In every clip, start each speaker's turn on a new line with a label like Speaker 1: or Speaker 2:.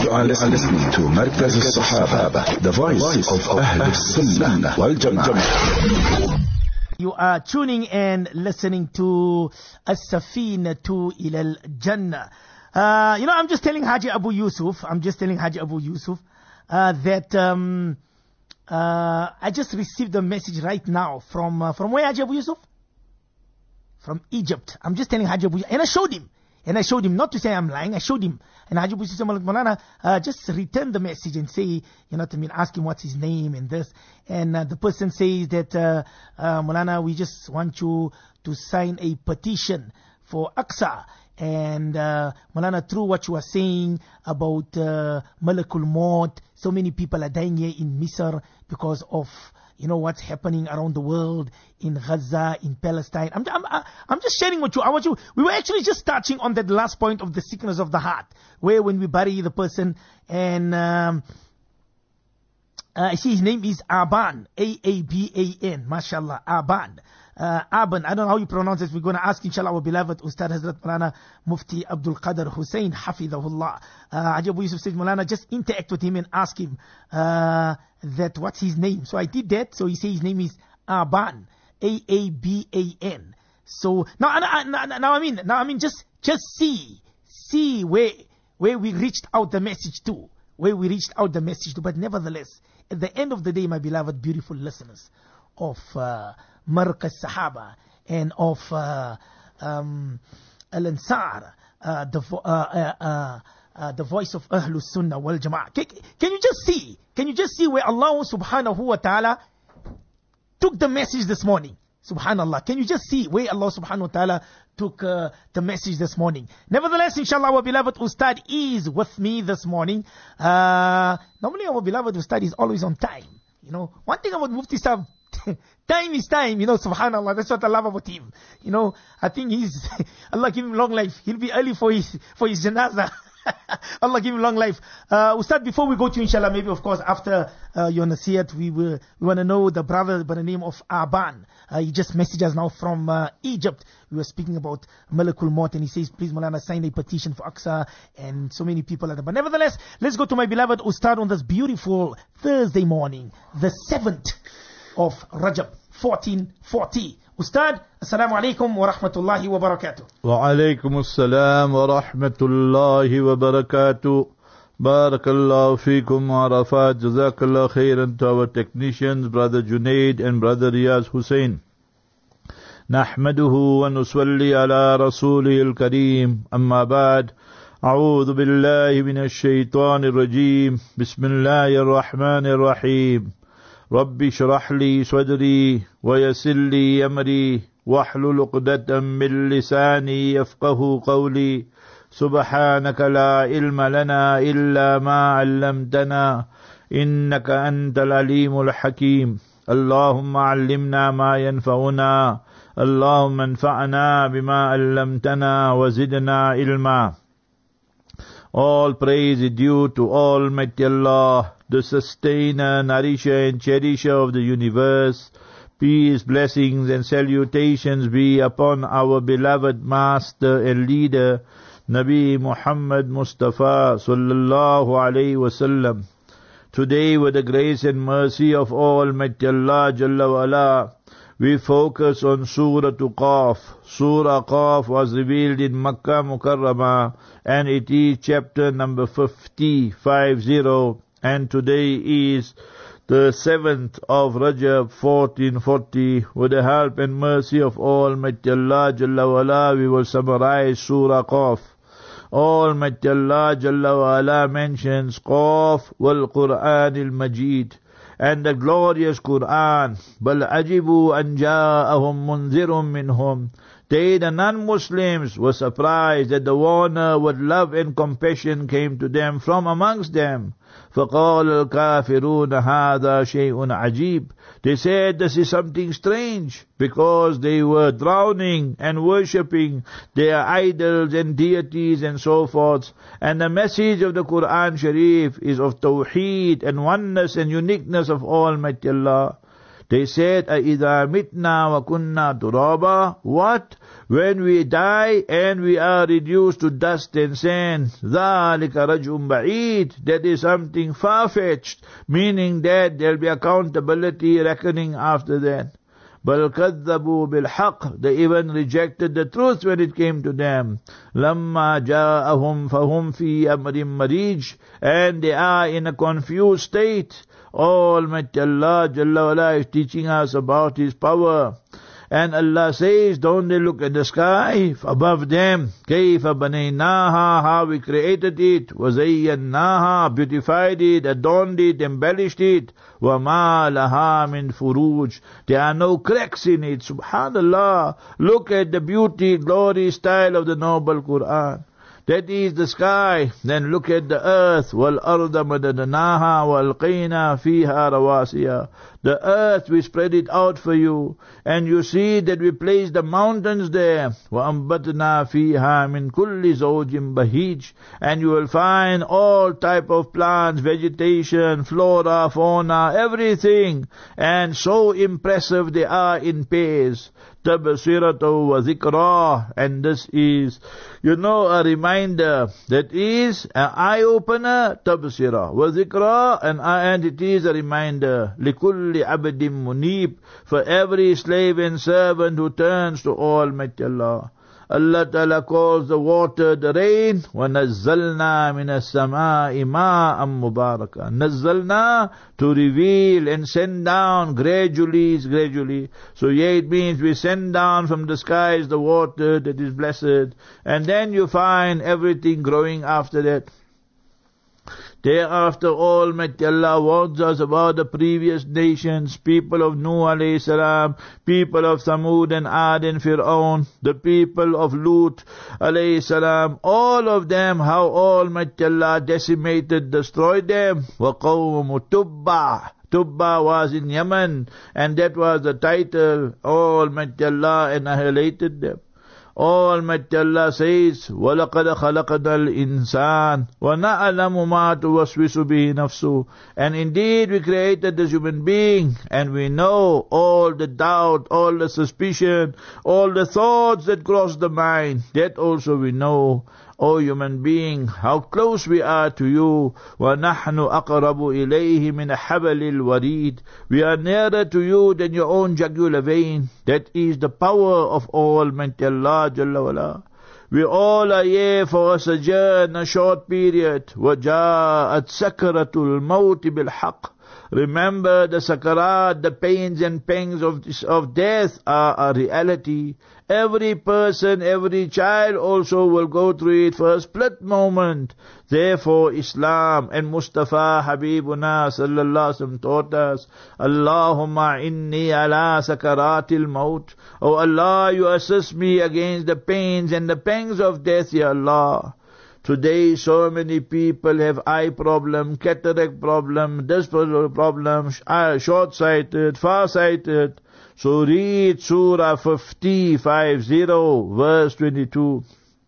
Speaker 1: You are listening to Markaz al-Sahaba, the voice of Ahl al-Sunnah wal Jama'ah.
Speaker 2: You are tuning and listening to As-Safinatu ila al-Jannah. I'm just telling Haji Abu Yusuf, that I just received a message right now from where, Haji Abu Yusuf? From Egypt. I'm just telling Haji Abu Yusuf, and I showed him, not to say I'm lying, I showed him. And Haji Abu Yusuf said, Maulana, just return the message and say, ask him what's his name and this. And the person says that, Maulana, we just want you to sign a petition for Aqsa. And Maulana, through what you are saying about Malakul Maut, so many people are dying here in Misr because of what's happening around the world, in Gaza, in Palestine. I'm just sharing with you. We were actually just touching on that last point of the sickness of the heart, where when we bury the person, and I see his name is Aban, Aaban, mashallah, Aban. Aban, I don't know how you pronounce it. We're going to ask, inshallah, our beloved Ustad Hazrat Maulana Mufti Abdul Qadir Hussein, Hafidahullah. Haji Abu Yusuf said, Maulana, just interact with him and ask him that what's his name. So I did that. So he said his name is Aban, Aaban. So now just see where we reached out the message to, But nevertheless, at the end of the day, my beloved, beautiful listeners of Markaz Sahaba and of Al-Ansar, the voice of Ahlus Sunnah wal Jama'ah. Can you just see where Allah subhanahu wa ta'ala took the message this morning? Subhanallah. Can you just see where Allah subhanahu wa ta'ala took the message this morning? Nevertheless, inshallah, our beloved Ustad is with me this morning. Normally our beloved Ustad is always on time. One thing about Mufti Sahib, time is time, subhanallah. That's what I love about him. I think Allah give him long life. He'll be early for his janazah. Allah give him long life. Ustad, before we go to inshallah, maybe of course after your nasiyat, we want to know the brother by the name of Aban. He just messaged us now from Egypt. We were speaking about Malakul Maut, and he says, please Maulana, sign a petition for Aqsa, and so many people are there. But nevertheless, let's go to my beloved Ustad on this beautiful Thursday morning, the 7th of Rajab 1440. Ustad, assalamu alaikum wa rahmatullahi wa barakatuh.
Speaker 3: Wa alaikum assalam wa rahmatullahi wa barakatuh. Barakallahu feekum wa Arafat. Jazakallah khairan to our technicians, Brother Junaid and Brother Riyaz Hussein. Nahmaduhu wa nusalli ala rasulihil kareem. Amma ba'd. A'udhu billahi minash shaitanir rajeem. Bismillahir rahmanir rahim. رب اشرح لي صدري ويسر لي أمري واحلل عقدة من لساني يفقه قولي سبحانك لا علم لنا إلا ما علمتنا إنك أنت العليم الحكيم اللهم علمنا ما ينفعنا اللهم انفعنا بما علمتنا وزدنا علما. All praise is due to Almighty Allah, the sustainer, nourisher and cherisher of the universe. Peace, blessings and salutations be upon our beloved master and leader, Nabi Muhammad Mustafa sallallahu alayhi wasallam. Today, with the grace and mercy of Almighty Allah Jalla wa Ala, we focus on Surah Qaf. Surah Qaf was revealed in Makkah Mukarramah, and it is chapter number 50, and today is the 7th of Rajab 1440. With the help and mercy of Almighty Allah Jalla wa Ala, we will summarize Surah Qaf. Almighty Allah Jalla wa Ala mentions Qaf wal Qur'an al-Majid, and the glorious Quran. Bal ajibu an ja'ahum munzirun minhum. They, the non-Muslims, were surprised that the warner with love and compassion came to them from amongst them. فَقَالَ الْكَافِرُونَ هَذَا شَيْءٌ عَجِيبٌ. They said this is something strange, because they were drowning and worshipping their idols and deities and so forth. And the message of the Quran Sharif is of Tawheed and oneness and uniqueness of Almighty Allah. They said, أَإِذَا مِتْنَا وَكُنَّا تُرَابًا? What? When we die and we are reduced to dust and sand, ذَلِكَ رَجْعٌ بَعِيدٌ. That is something far-fetched, meaning that there will be accountability, reckoning after that. بَلْ كَذَّبُوا بِالْحَقِّ. They even rejected the truth when it came to them. لَمَّا جَاءَهُمْ فَهُمْ فِي أَمْرٍ مَرِيجٍ. And they are in a confused state. Almighty Allah Jalla wala is teaching us about His power. And Allah says, don't they look at the sky above them? كَيْفَ بَنَيْنَاهَا. How we created it. وَزَيَّنَّاهَا. Beautified it, adorned it, embellished it. وَمَا لَهَا مِنْ فُرُوجٍ. There are no cracks in it. Subhanallah. Look at the beauty, glory, style of the noble Quran. That is the sky. Then look at the earth. وَالْأَرْضَ مَدَدْنَاهَا وَالْقَيْنَا فِيهَا رَوَاسِيَا. The earth, we spread it out for you. And you see that we place the mountains there. وَأَنْبَتْنَا فِيهَا مِنْ كُلِّ زَوْجٍ بَهِيجٍ. And you will find all type of plants, vegetation, flora, fauna, everything. And so impressive they are in pairs. تَبْصِرَةً وَذِكْرًا. And this is, a reminder. That is an eye-opener, تَبْصِرَةً وَذِكْرًا. And it is a reminder. لِكُلِّ عَبْدٍ مُنِيبٍ. For every slave and servant who turns to Almighty Allah. Allah Ta'ala calls the water the rain. وَنَزَّلْنَا مِنَ السَّمَاءِ مَاءً مُبَارَكًا. Nazzalna, to reveal and send down gradually. So it means we send down from the skies the water that is blessed. And then you find everything growing after that. Thereafter, Almighty Allah warns us about the previous nations, people of Nuh alayhi salam, people of Thamud and Ad and Fir'aun, the people of Lut alayhi salam, all of them, how Almighty Allah decimated, destroyed them. وَقَوْمُ تُبَّعَ. Tubba was in Yemen, and that was the title. Almighty Allah annihilated them. Almighty Allah says, وَلَقَدْ خَلَقْنَا الْإِنسَانَ وَنَعْلَمُ مَا تُوَسْوِسُ بِهِ نَفْسُهُ. And indeed we created the human being, and we know all the doubt, all the suspicion, all the thoughts that cross the mind. That also we know. O human being, how close we are to you. وَنَحْنُ أَقْرَبُ إِلَيْهِ مِنْ حَبَلِ الْوَرِيدِ. We are nearer to you than your own jugular vein. That is the power of Almighty Allah Jalla wala. We all are here for a sojourn, a short period. وَجَاءَتْ سَكْرَةُ الْمَوْتِ بِالْحَقِّ. Remember the sakarat, the pains and pangs of death are a reality. Every person, every child also will go through it for a split moment. Therefore Islam and Mustafa Habibuna sallallahu alaihi wasallam taught us, Allahumma inni ala sakaratil maut. Oh Allah, you assist me against the pains and the pangs of death, Ya Allah. Today so many people have eye problem, cataract problem, this problem, short-sighted, far-sighted. So read Surah 50, verse 22.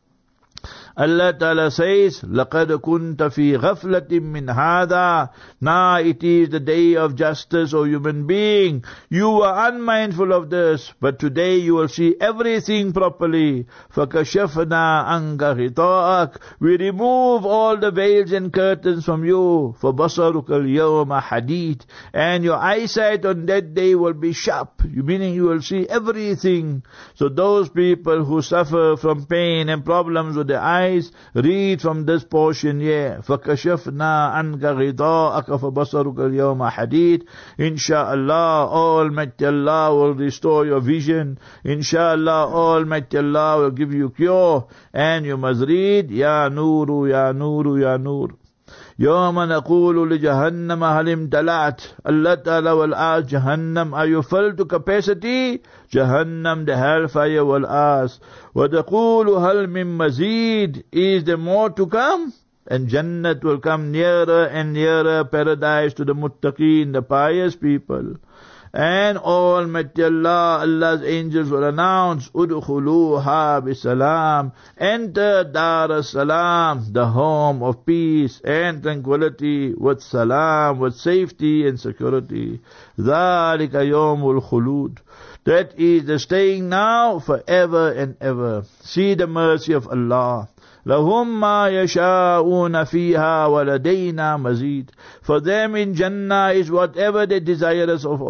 Speaker 3: Allah Ta'ala says, لَقَدْ كُنْتَ فِي غَفْلَةٍ مِّنْ هَذَا. Now it is the day of justice, O human being. You were unmindful of this, but today you will see everything properly. فَكَشَفْنَا عَنْكَ غِطَاءَكَ. We remove all the veils and curtains from you. فَبَصَرُكَ الْيَوْمَ حَدِيدٌ. And your eyesight on that day will be sharp, meaning you will see everything. So those people who suffer from pain and problems with their eyes, read from this portion here. فَكَشَفْنَا عَنْكَ غِطَاءَكَ فَبَصَرُكَ الْيَوْمَ حَدِيدٌ. Insha'Allah, Almighty Allah will restore your vision. Insha'Allah, Almighty Allah will give you cure. And you must read, Ya Nuru, Ya Nuru, Ya Nur. يَوْمَ نَقُولُ لِجَهَنَّمَ هَلِ امْتَلَعَتْ. Allah Ta'ala will ask Jahannam, are you filled to capacity? Jahannam, the hellfire, will ask, وَتَقُولُ هَلْ مِن مَزِيدٍ. Is there more to come? And Jannat will come nearer and nearer, paradise to the muttaqeen, the pious people. And Almighty Allah, Allah's angels will announce, Udkhuluha bisalam, enter Dar as-Salam, the home of peace and tranquility, with salam, with safety and security. Dhalika yawmul khulud. That is the staying now forever and ever. See the mercy of Allah. لَهُمْ مَا يَشَاءُونَ فِيهَا وَلَدَيْنَا مَزِيدٌ. For them in Jannah is whatever they desire,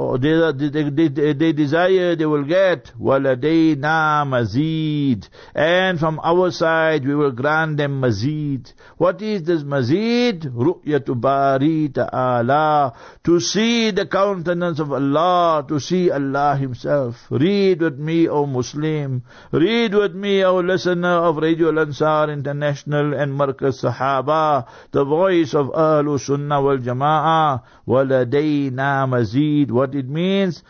Speaker 3: they desire, they will get. وَلَدَيْنَا مَزِيدٌ. And from our side we will grant them mazid. What is this mazid? رُؤْيَةُ بَارِي تَعَالَى. To see the countenance of Allah, to see Allah Himself. Read with me, O Muslim. Read with me, O listener of Radio Al-Ansar International and Markaz Sahaba, the voice of Ahlus Sunnah wal Jama'ah. Waladayna mazid. What it means?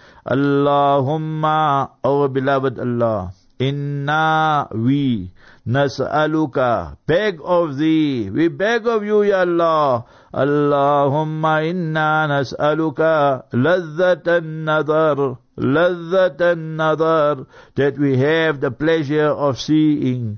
Speaker 3: Allahumma, our beloved Allah, inna, we, nas'aluka, beg of thee, we beg of you, Ya Allah. Allahumma inna nas'aluka ladhatan nadar, ladhatan nadar, that we have the pleasure of seeing,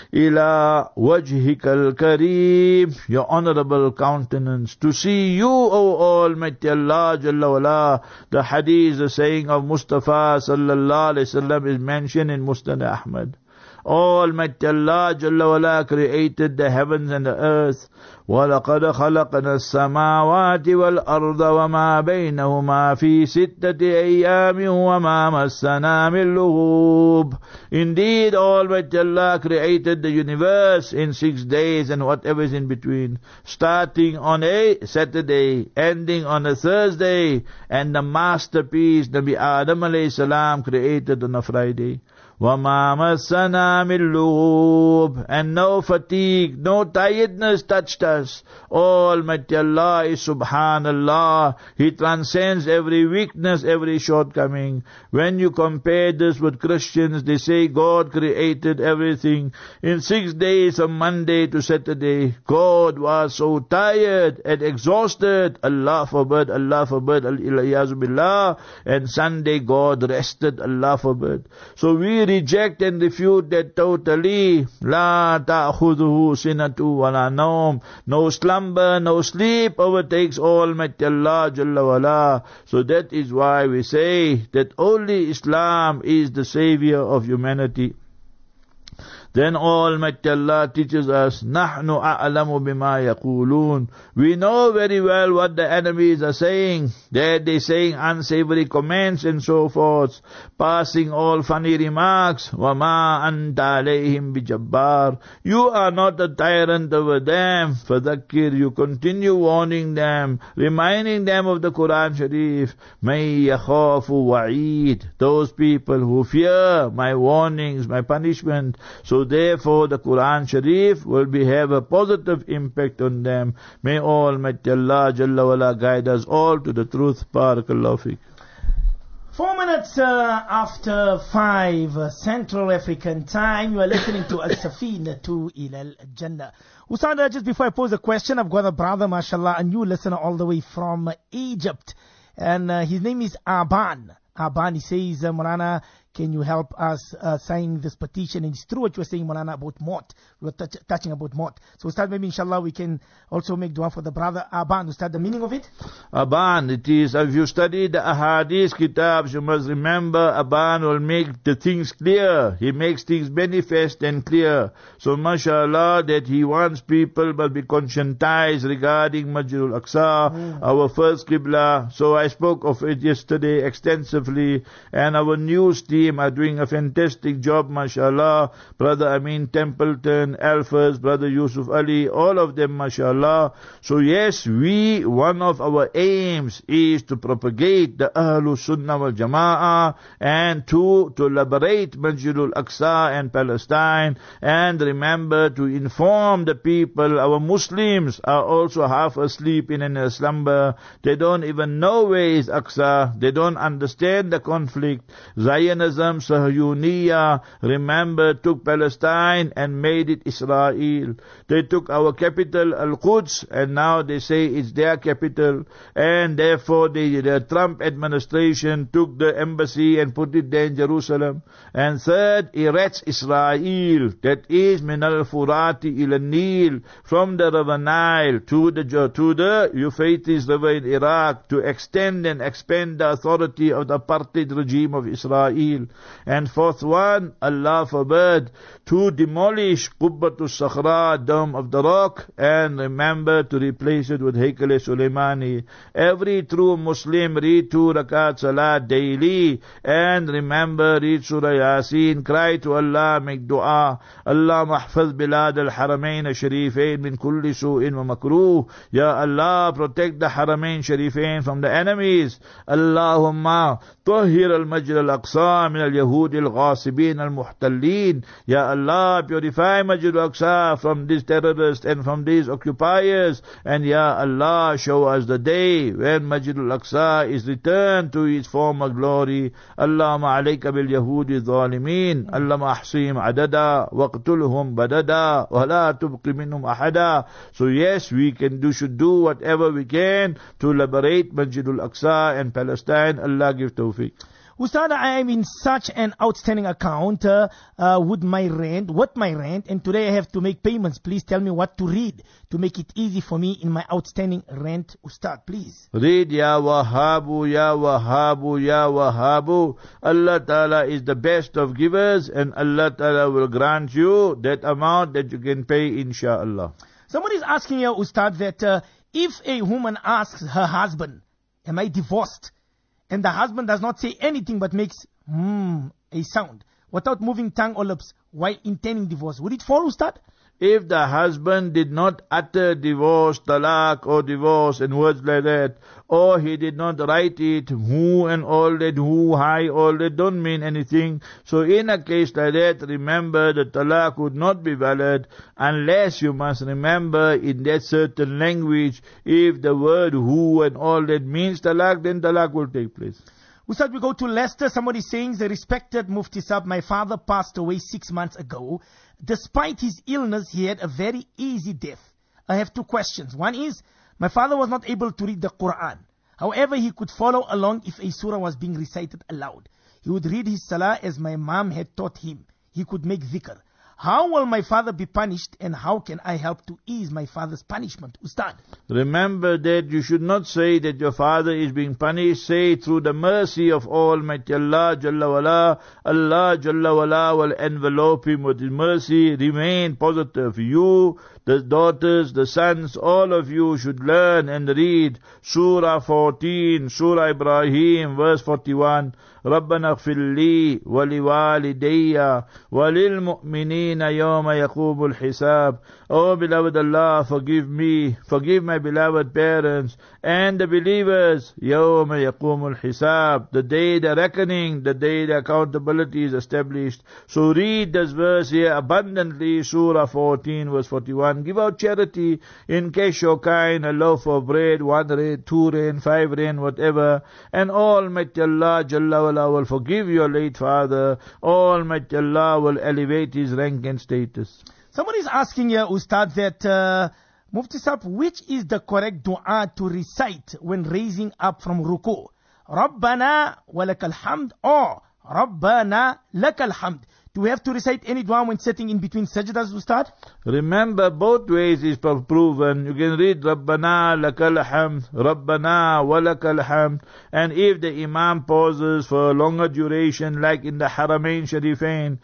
Speaker 3: ila wajhikal kareem, your honorable countenance, to see you, O Almighty Allah Jalla wala. The hadith, the saying of Mustafa sallallahu alayhi wasallam is mentioned in Musnad Ahmad. Almighty Allah Jalla wala created the heavens and the earth. وَلَقَدْ خَلَقْنَا السَّمَاوَاتِ وَالْأَرْضَ وَمَا بَيْنَهُمَا فِي سِتَّةِ أَيَّامٍ وَمَا مَسَّنَا مِن لُغُوبٍ. Indeed, Almighty Allah created the universe in 6 days and whatever is in between, starting on a Saturday, ending on a Thursday, and the masterpiece, Nabi Adam alayhi salam, created on a Friday. وَمَا مَسَّنَا مِن لُغُوبٍ. And no fatigue, no tiredness touched us. Almighty Allah is Subhanallah. He transcends every weakness, every shortcoming. When you compare this with Christians, they say God created everything in 6 days, from Monday to Saturday. God was so tired and exhausted. Allah forbid, al-iyazu billah. And Sunday God rested, Allah forbid. So we reject and refute that totally. La ta'khudhuhu sinatu wa la nawm. No slumber, no sleep overtakes Almighty Allah Jalla wala. So that is why we say that only Islam is the savior of humanity. Then Almighty Allah teaches us, نَحْنُ أَعْلَمُ بِمَا يَقُولُونَ. We know very well what the enemies are saying. They're saying unsavory comments and so forth, passing all funny remarks. وَمَا أَنْتَ عَلَيْهِمْ بِجَبَّارٍ. You are not a tyrant over them. فَذَكِّرْ. You continue warning them, reminding them of the Quran Sharif. مَن يَخَافُ وَعِيدٍ. Those people who fear my warnings, my punishment. So therefore the Quran Sharif will have a positive impact on them. May Almighty Allah Jalla wala guide us all to the truth. Barakallahu feek.
Speaker 2: 4 minutes after 5 Central African time, you are listening to Al-Safinatu ila Al-Jannah. Usada, just before I pose a question, I've got a brother, mashallah, a new listener all the way from Egypt. And his name is Aban. Aban, he says, Maulana, can you help us sign this petition? And it's true what you were saying, Maulana, about Maut. We were touching about Maut. So Ustad, maybe inshallah we can also make dua for the brother Aban. Ustad, the meaning of it?
Speaker 3: Aban, it is, if you study the Ahadith kitabs, you must remember Aban will make the things clear. He makes things manifest and clear. So mashallah, that he wants people must be conscientized regarding Masjidul Aqsa, our first Qibla. So I spoke of it yesterday extensively, and our news team are doing a fantastic job, mashallah. Brother Amin Templeton, Alphas, Brother Yusuf Ali, all of them, mashallah. So yes, one of our aims is to propagate the Ahlus Sunnah wal Jama'ah, and to liberate Masjidul Aqsa and Palestine, and remember to inform the people. Our Muslims are also half asleep in a slumber. They don't even know where is Aqsa. They don't understand the conflict. Zionism Zionism, Sahyuniya, remember, took Palestine and made it Israel. They took our capital, Al-Quds, and now they say it's their capital. And therefore the Trump administration took the embassy and put it there in Jerusalem. And third, Eretz Israel, that is min al-Furati ila Nil, from the river Nile to the Euphrates River in Iraq, to extend and expand the authority of the apartheid regime of Israel. And fourth one, Allah forbid, to demolish Qubbatul Sakhra, Dome of the Rock, and remember to replace it with Haikal-e-Sulaimani. Every true Muslim read 2 rakat salat daily, and remember, read Surah Yasin, cry to Allah, make dua. Allah mahfaz bilad al-Haramain al-Sharifain min kulli su'in wa makruh. Ya Allah, protect the Haramain Sharifain from the enemies. Allahumma tahhir al-Masjid al-Aqsa min al-Yahud al-Ghasibin al-Muhtallin. Ya Allah, purify Masjid al-Aqsa from these terrorists and from these occupiers. And Ya Allah, show us the day when Masjid al-Aqsa is returned to its former glory. Allahumma alayka bil Yahudi zalimin. Allahumma ahsim adada waqtulhum badada wa la tubqi minhum ahada. So yes, we should do whatever we can to liberate Masjid al-Aqsa and Palestine. Allah give tawfiq.
Speaker 2: Ustad, I am in such an outstanding account with my rent, and today I have to make payments. Please tell me what to read to make it easy for me in my outstanding rent. Ustad, please.
Speaker 3: Read Ya Wahhabu, Ya Wahhabu, Ya Wahhabu. Allah Ta'ala is the best of givers, and Allah Ta'ala will grant you that amount that you can pay, inshaAllah.
Speaker 2: Somebody is asking here, Ustad, that if a woman asks her husband, am I divorced? And the husband does not say anything but makes a sound without moving tongue or lips while intending divorce, would it fall, Ustad?
Speaker 3: If the husband did not utter divorce, talaq or divorce and words like that, or he did not write it, who and all that, who, hi, all that don't mean anything. So in a case like that, remember the talaq would not be valid unless you must remember in that certain language, if the word who and all that means talaq, then talaq will take place.
Speaker 2: Ustad, we go to Leicester. Somebody saying, the respected Mufti Sahib, my father passed away 6 months ago. Despite his illness, he had a very easy death. I have 2 questions. One is, my father was not able to read the Quran. However, he could follow along if a surah was being recited aloud. He would read his salah as my mom had taught him. He could make dhikr. How will my father be punished, and how can I help to ease my father's punishment, Ustad?
Speaker 3: Remember that you should not say that your father is being punished. Say, through the mercy of Almighty Allah Jalla wala, Allah Jalla wala will envelope him with his mercy. Remain positive. You, the daughters, the sons, all of you should learn and read Surah 14, Surah Ibrahim, verse 41. رَبَّنَا اغْفِرْ لِي وَلِوَالِدَيَّ وَلِلْمُؤْمِنِينَ يَوْمَ يَقُومُ الْحِسَابِ. Oh beloved Allah, forgive me, forgive my beloved parents and the believers. يَوْمَ يَقُومُ الْحِسَابِ, the day the reckoning, the day the accountability is established. So read this verse here abundantly, Surah 14 verse 41. Give out charity in cash or kind, a loaf of bread, 1 rand, 2 rand, 5 rand, whatever. And Almighty Allah Jalla wala will forgive your late father. Almighty Allah will elevate his rank and status.
Speaker 2: Somebody is asking here, Ustad, that Mufti Sahib, which is the correct dua to recite when raising up from ruku? Rabbana walakal hamd or Rabbana lakal hamd? Do we have to recite any dua when sitting in between sajdas, Ustad?
Speaker 3: Remember, both ways is proven. You can read Rabbana lakal hamd, Rabbana walakal hamd. And if the Imam pauses for a longer duration, like in the Haramain Sharifain,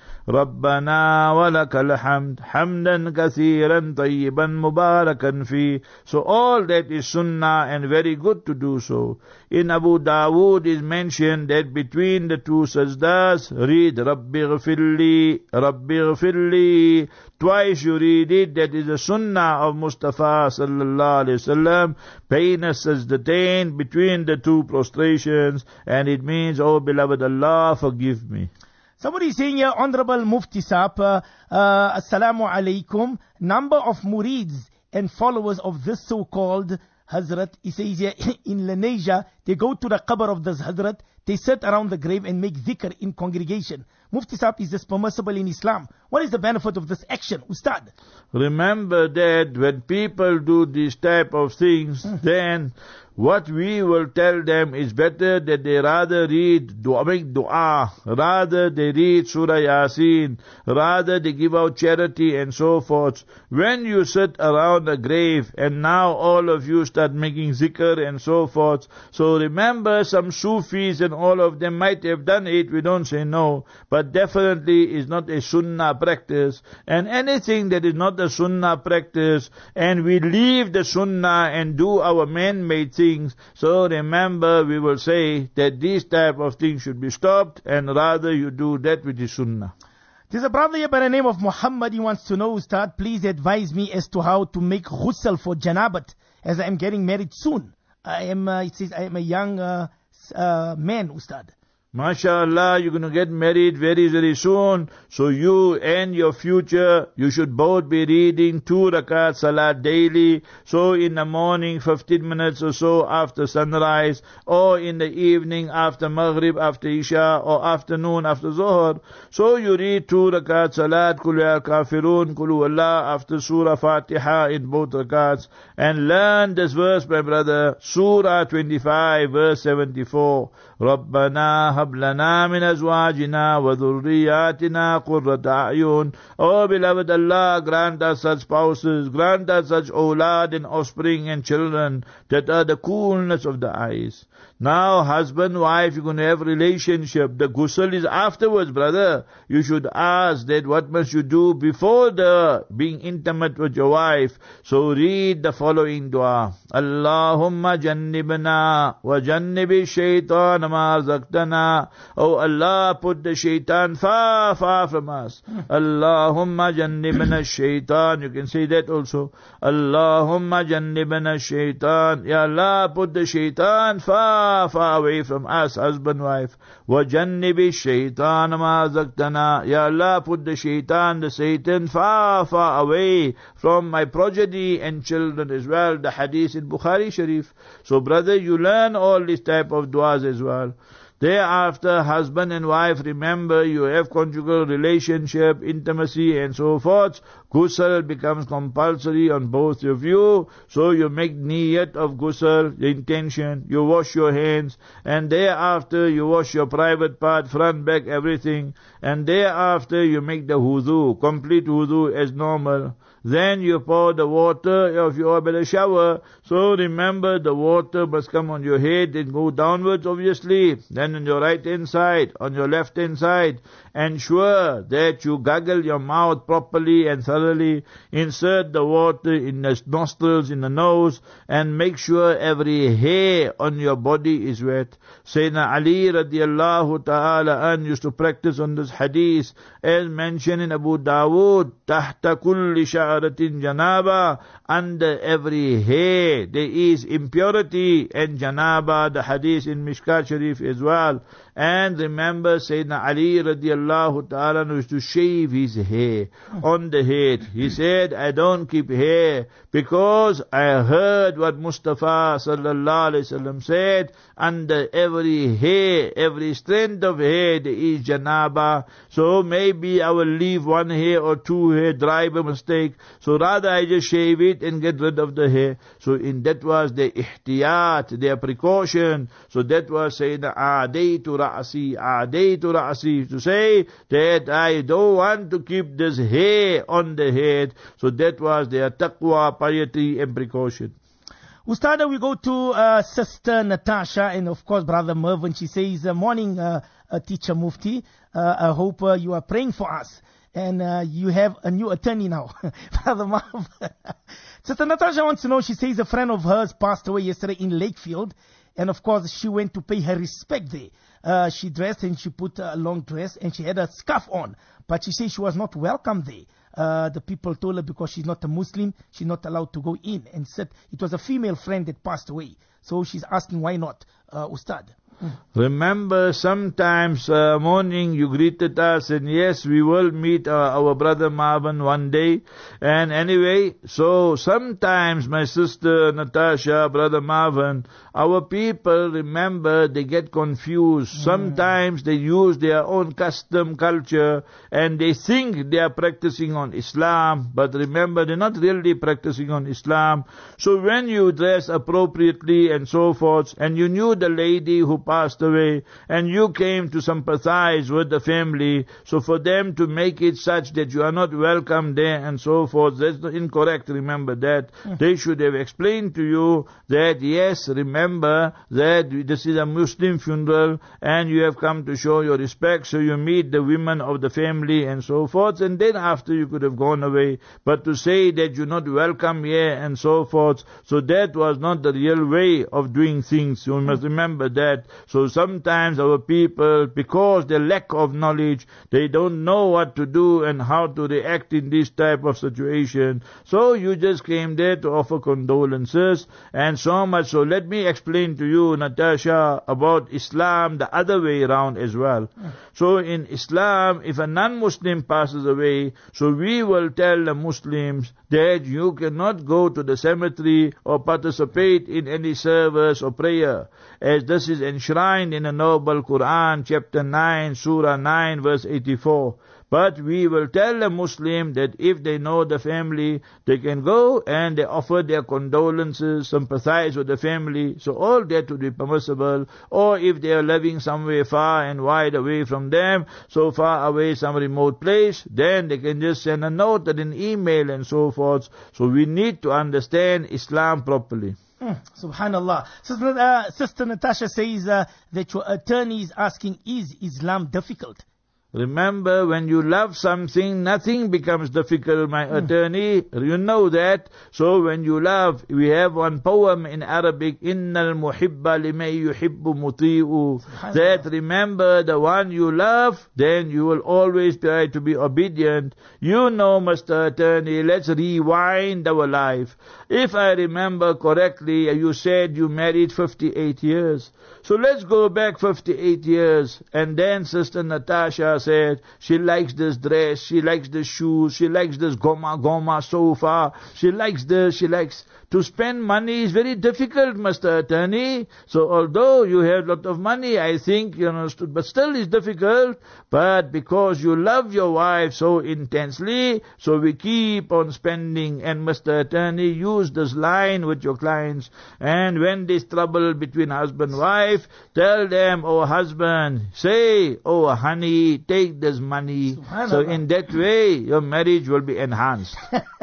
Speaker 3: Rabbana walakal hamd, hamdan kathiran tayyiban mubarakan fi. So all that is sunnah and very good to do so. In Abu Dawood is mentioned that between the 2 sajdas, read Rabbi ghfirli, Rabbi ghfirli. Twice you read it. That is the sunnah of Mustafa sallallahu alaihi wasallam. Baina sajdatain, between the 2 prostrations, and it means, oh beloved Allah, forgive me.
Speaker 2: Somebody is saying here, Honorable Mufti Sahib, Assalamu alaikum. Number of murids and followers of this so-called Hazrat, he says here, in Lenasia, they go to the qabr of this Hazrat, they sit around the grave and make dhikr in congregation. Mufti Sahib, is this permissible in Islam? What is the benefit of this action, Ustad?
Speaker 3: Remember that when people do these type of things, then what we will tell them is better that they rather read dua, make dua, rather they read Surah Yasin, rather they give out charity and so forth. When you sit around a grave and now all of you start making zikr and so forth, so remember some Sufis and all of them might have done it, we don't say no, but definitely is not a sunnah practice. And anything that is not a sunnah practice and we leave the sunnah and do our man-made things, so remember we will say that these type of things should be stopped and rather you do that which is sunnah.
Speaker 2: There's a brother here by the name of Muhammad. He wants to know, Ustad, please advise me as to how to make ghusl for janabat as I am getting married soon. It says I am a young man, Ustad.
Speaker 3: MashaAllah, you're going to get married very, very soon. So you and your future, you should both be reading 2 rakat salat daily. So in the morning, 15 minutes or so after sunrise, or in the evening after Maghrib, after Isha, or afternoon after Zohar. So you read 2 rakat salat, Kul ya kafirun, Kul Allah, after Surah Fatiha in both rakats. And learn this verse, my brother, Surah 25, verse 74. Rabbana hab lana min azwajina wa dhurriyatina qurrata a'yun. Oh beloved Allah, grant us such spouses, grant us such awlad and offspring and children that are the coolness of the eyes. Now husband, wife, you're going to have relationship. The ghusl is afterwards, brother. You should ask that what must you do before the being intimate with your wife. So read the following dua. Allahumma jannibna wa jannibi shaitan ma razaqtana. Oh Allah, put the shaitan far, far from us. Allahumma jannibna shaitan. You can say that also. Allahumma jannibna shaitan. Ya Allah, put the shaitan far, far away from us, husband, wife. وَجَنِّبِ الشَّيْطَانَ مَا زَقْتَنَا. Ya Allah, put the shaitan, the Satan, far, far away from my progeny and children as well. The hadith in Bukhari Sharif. So brother, you learn all these type of du'as as well. Thereafter, husband and wife, remember you have conjugal relationship, intimacy and so forth. Ghusl becomes compulsory on both of you. So you make niyat of ghusl, the intention, you wash your hands, and thereafter you wash your private part, front, back, everything. And thereafter you make the wudu, complete wudu as normal. Then you pour the water of your shower. So remember the water must come on your head and go downwards obviously. Then on your right hand side, on your left hand side. Ensure that you gargle your mouth properly and thoroughly. Insert the water in the nostrils, in the nose, and make sure every hair on your body is wet. Sayyidina Ali radiallahu ta'ala an used to practice on this hadith as mentioned in Abu Dawood. Tahta kulli sha'aratin janaba. Under every hair there is impurity and janaba. The hadith in Mishkat Sharif as well. And remember Sayyidina Ali radiallahu ta'ala used to shave his hair on the head. He said, I don't keep hair because I heard what Mustafa sallallahu alayhi wasallam said, under every hair, every strand of hair there is janaba. So maybe I will leave one hair or two hair dry by mistake. So rather I just shave it and get rid of the hair. So in that was their ihtiyat, their precaution. So that was saying, adaytu ra'asi, to say that I don't want to keep this hair on the head. So that was their taqwa, piety and precaution.
Speaker 2: Ustada, we go to Sister Natasha and of course Brother Mervyn. She says, morning Teacher Mufti, I hope you are praying for us. And you have a new attorney now, Brother Merv. Sister Natasha wants to know, she says a friend of hers passed away yesterday in Lakefield. And of course she went to pay her respect there. She dressed and she put a long dress and she had a scarf on. But she says she was not welcome there. The people told her because she's not a Muslim, she's not allowed to go in and sit. It was a female friend that passed away. So she's asking why not, Ustad.
Speaker 3: Remember, sometimes morning you greeted us, and yes, we will meet our brother Marvin one day. And anyway, so sometimes my sister Natasha, brother Marvin, our people, remember, they get confused. Sometimes they use their own custom, culture, and they think they are practicing on Islam, but remember, they're not really practicing on Islam. So when you dress appropriately and so forth, and you knew the lady who passed away, and you came to sympathize with the family, so for them to make it such that you are not welcome there and so forth, that's incorrect. Remember that. They should have explained to you that, yes, remember that this is a Muslim funeral, and you have come to show your respect, so you meet the women of the family and so forth, and then after you could have gone away. But to say that you're not welcome here and so forth, so that was not the real way of doing things. You must remember that. So sometimes our people, because the lack of knowledge, they don't know what to do and how to react in this type of situation. So you just came there to offer condolences, and so much. So let me explain to you, Natasha, about Islam the other way around as well. So in Islam, if a non-Muslim passes away, so we will tell the Muslims that you cannot go to the cemetery or participate in any service or prayer, as this is enshrined in the Noble Quran, chapter 9, Surah 9, verse 84. But we will tell the Muslim that if they know the family, they can go and they offer their condolences, sympathize with the family. So all that would be permissible. Or if they are living somewhere far and wide away from them, so far away, some remote place, then they can just send a note and an email and so forth. So we need to understand Islam properly.
Speaker 2: Subhanallah. Sister Natasha says that your attorney is asking, is Islam difficult?
Speaker 3: Remember, when you love something, nothing becomes difficult, my attorney. You know that. So when you love, we have one poem in Arabic, Innal muhibba limay yuhibbu muti'u. That remember, the one you love, then you will always try to be obedient. You know, Mr. Attorney, let's rewind our life. If I remember correctly, you said you married 58 years. So let's go back 58 years. And then Sister Natasha said she likes this dress, she likes this shoes, she likes this goma sofa, she likes this, she likes... To spend money is very difficult, Mr. Attorney. So although you have a lot of money, I think, but still it's difficult. But because you love your wife so intensely, so we keep on spending. And Mr. Attorney, use this line with your clients. And when there's trouble between husband and wife, tell them, oh husband, say, oh honey, take this money. So in that way, your marriage will be enhanced.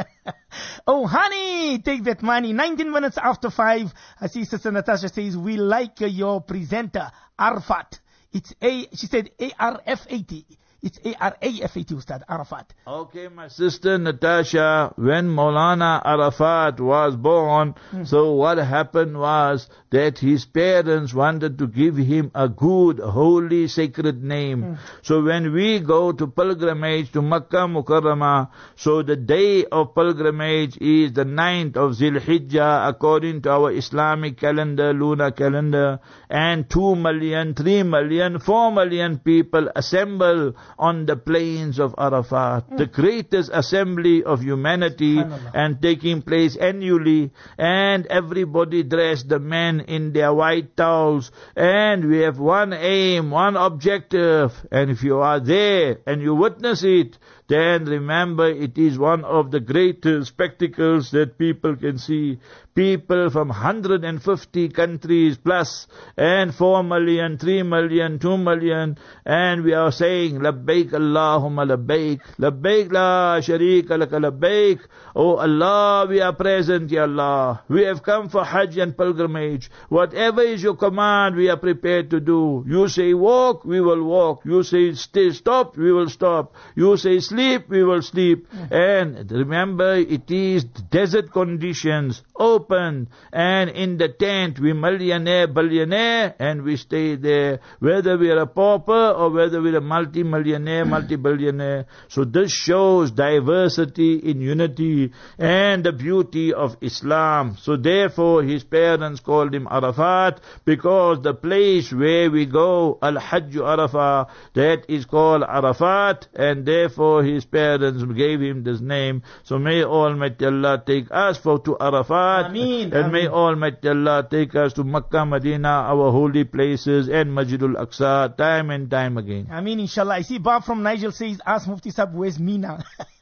Speaker 2: Oh honey, take that money. 19 minutes after 5. I see Sister Natasha says, we like your presenter, Arafat. She said ARFAT. It's ARAFAT, Ustad, Arafat.
Speaker 3: Okay, my sister Natasha, when Maulana Arafat was born, so what happened was that his parents wanted to give him a good, holy, sacred name. So when we go to pilgrimage to Makkah Mukarramah, so the day of pilgrimage is the 9th of Zil Hijjah according to our Islamic calendar, lunar calendar, and 2 million, 3 million, 4 million people assemble on the plains of Arafat, the greatest assembly of humanity, and taking place annually, and everybody dressed, the men in their white towels, and we have one aim, one objective, and if you are there and you witness it, then remember it is one of the greatest spectacles that people can see. People from 150 countries plus, and 4 million, 3 million, 2 million, and we are saying, Labbaik Allahumma Labbaik, Labbaik la sharika laka Labbaik. Oh Allah, we are present, Ya Allah. We have come for Hajj and pilgrimage. Whatever is your command, we are prepared to do. You say walk, we will walk. You say stay, stop, we will stop. You say sleep, sleep, we will sleep. And remember, it is desert conditions, open, and in the tent, we millionaire, billionaire, and we stay there, whether we are a pauper or whether we are a multi-millionaire, multi-billionaire. So this shows diversity in unity and the beauty of Islam. So therefore, his parents called him Arafat, because the place where we go, Al-Hajj Arafah, that is called Arafat, and therefore his parents gave him this name. So may Almighty Allah take us to Arafat,
Speaker 2: Ameen.
Speaker 3: and may Almighty Allah take us to Makkah, Medina, our holy places, and Masjidul Aqsa, time and time again.
Speaker 2: I mean, inshallah. I see Bob from Nigel says, ask Mufti Sahib, where's Mina?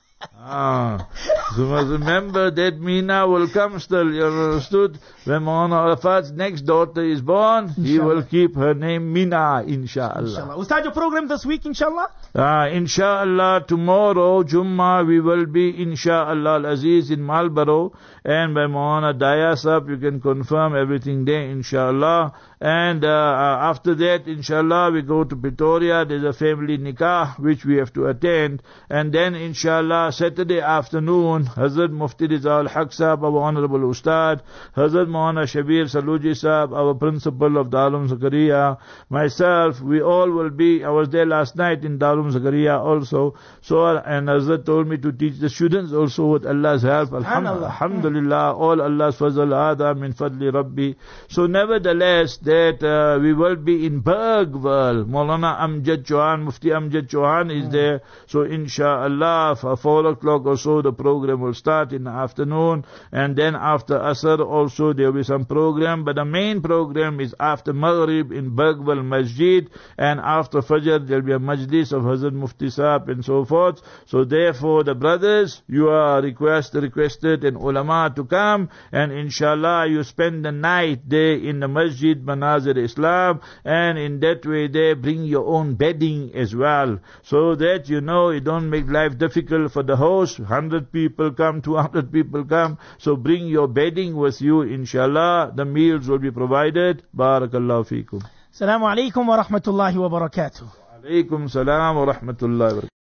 Speaker 3: So must remember that Mina will come still, you understood? When Maulana Arafat's next daughter is born, he will keep her name Mina, inshallah.
Speaker 2: Inshallah. Ustad, your program this week, inshallah?
Speaker 3: Inshallah, tomorrow, Jummah, we will be, inshallah, Al-Aziz in Marlborough, and by Maulana Daya Sahib, you can confirm everything there, inshallah. And after that, inshallah, we go to Pretoria. There's a family nikah which we have to attend. And then, inshallah, Saturday afternoon, Hazrat Mufti Rizal Haq Sahib, our Honorable Ustad, Hazrat Maulana Shabir Saluji Sahib, our principal of Darul Zakaria, myself, we all will be. I was there last night in Darul Zakaria also. So, and Hazrat told me to teach the students also with Allah's help. Alhamdulillah, all Allah's fazl, Ada min fadli Rabbi. So nevertheless, that we will be in Bergville. Maulana Amjad Chauhan, Mufti Amjad Chauhan is there. So inshallah, for 4 o'clock or so, the program will start in the afternoon. And then after Asr also, there will be some program. But the main program is after Maghrib in Bergville Masjid. And after Fajr, there will be a majlis of Hazrat Mufti Sahib and so forth. So therefore, the brothers, you are requested and ulama to come. And inshallah, you spend the night there in the Masjid Manazir Islam, and in that way they bring your own bedding as well, so that you don't make life difficult for the host. 100 people come, 200 people come, so bring your bedding with you, inshallah. The meals will be provided. Barakallahu feekum.
Speaker 2: Assalamu alaikum wa rahmatullahi wa barakatuh.
Speaker 3: Alaikum salam wa rahmatullahi wa barakatuh.